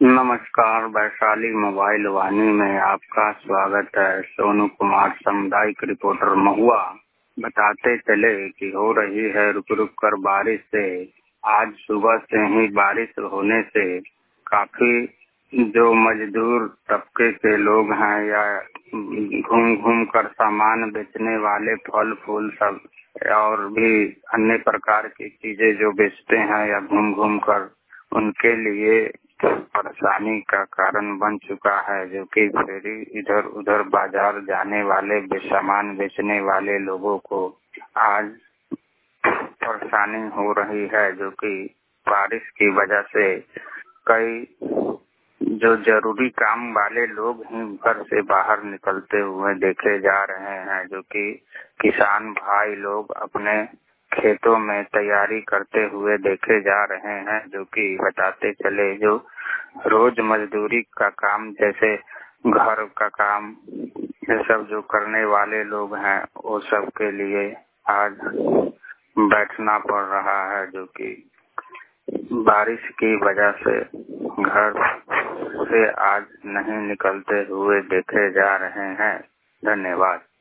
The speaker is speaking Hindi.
नमस्कार, वैशाली मोबाइल वाणी में आपका स्वागत है। सोनू कुमार, सामुदायिक रिपोर्टर, महुआ। बताते चले कि हो रही है रुक रुक कर बारिश से। आज सुबह से ही बारिश होने से काफी जो मजदूर तबके के लोग हैं या घूम घूम कर सामान बेचने वाले, फल फूल सब और भी अन्य प्रकार की चीजें जो बेचते हैं या घूम घूम कर, उनके लिए परेशानी का कारण बन चुका है। जो कि फेरी इधर उधर बाजार जाने वाले सामान बेचने वाले लोगों को आज परेशानी हो रही है। जो कि बारिश की वजह से कई जो जरूरी काम वाले लोग ही घर से बाहर निकलते हुए देखे जा रहे हैं। जो कि किसान भाई लोग अपने खेतों में तैयारी करते हुए देखे जा रहे हैं। जो कि बताते चले, जो रोज मजदूरी का काम जैसे घर का काम ये सब जो करने वाले लोग हैं, वो सब के लिए आज बैठना पड़ रहा है। जो कि बारिश की वजह से घर से आज नहीं निकलते हुए देखे जा रहे हैं। धन्यवाद।